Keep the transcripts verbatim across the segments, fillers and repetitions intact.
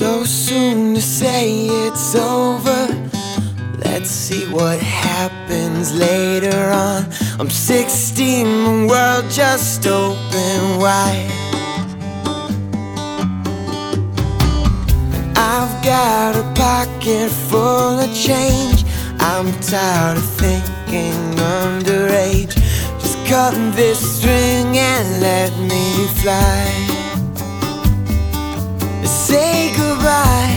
So soon to say it's over. Let's see what happens later on. I'm sixteen, the world just opened wide. I've got a pocket full of change. I'm tired of thinking underage. Just cut this string and let me fly. Say goodbye.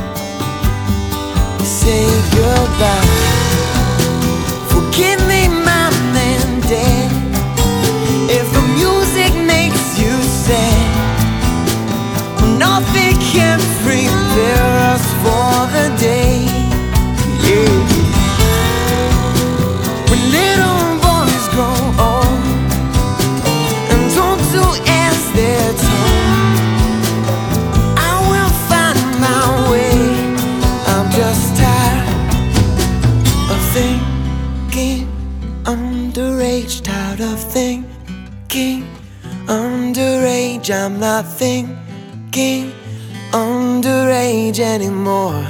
Say goodbye. Forgive me, mom and dad, if the music makes you sad. Nothing can prepare us for the day. Yeah. When little boys grow old and don't do as they're told, I will find my way. I'm just tired of thinking underage. Tired of thinking underage. I'm not thinking underage anymore.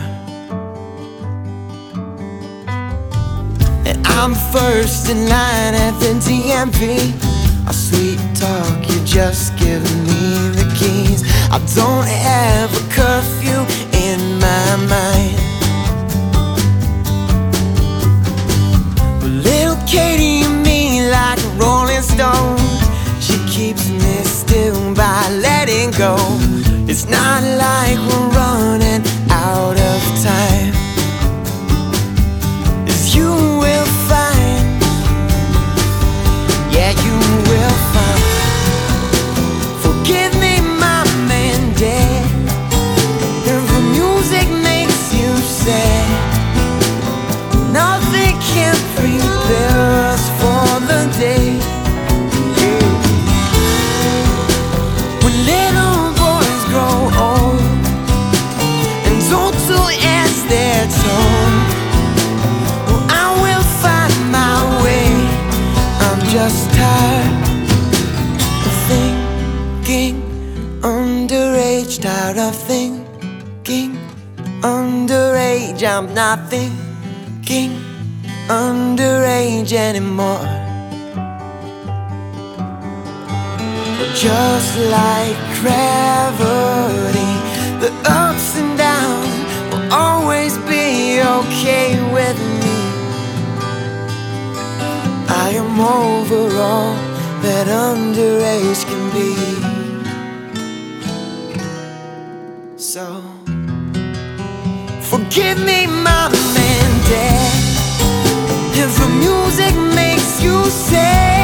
And I'm first in line at the D M V. A sweet talk, you just give me the keys. I don't have a curfew in my mind. But little Katie and me, like a rolling stone, she keeps me still by letting go. It's not like we're running out of time, as you will find. Yeah, you will find. Forgive me, mom and dad, if the music makes you sad. Nothing can prepare us for the day. Yeah. When little boys grow old and don't do as they're told, well, I will find my way. I'm just tired of thinking underage. Tired of thinking underage. I'm not thinking underage anymore. Just like gravity, the ups and downs will always be okay with me. I am over all that underage can be. So forgive me, mom and dad, if the music makes you sad.